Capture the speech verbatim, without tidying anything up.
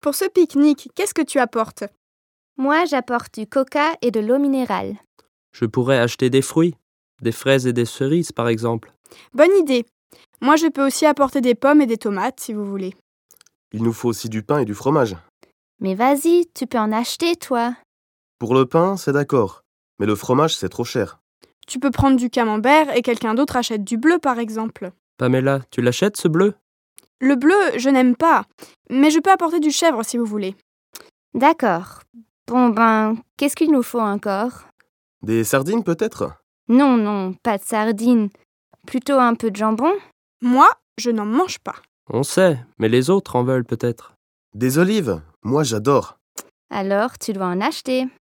Pour ce pique-nique, qu'est-ce que tu apportes? Moi, j'apporte du coca et de l'eau minérale. Je pourrais acheter des fruits, des fraises et des cerises par exemple. Bonne idée. Moi, je peux aussi apporter des pommes et des tomates, si vous voulez. Il nous faut aussi du pain et du fromage. Mais vas-y, tu peux en acheter, toi. Pour le pain, c'est d'accord. Mais le fromage, c'est trop cher. Tu peux prendre du camembert et quelqu'un d'autre achète du bleu, par exemple. Pamela, tu l'achètes ce bleu? Le bleu, je n'aime pas. Mais je peux apporter du chèvre, si vous voulez. D'accord. Bon ben, qu'est-ce qu'il nous faut encore? Des sardines peut-être? Non, non, pas de sardines. Plutôt un peu de jambon? Moi, je n'en mange pas. On sait, mais les autres en veulent peut-être. Des olives? Moi, j'adore. Alors, tu dois en acheter.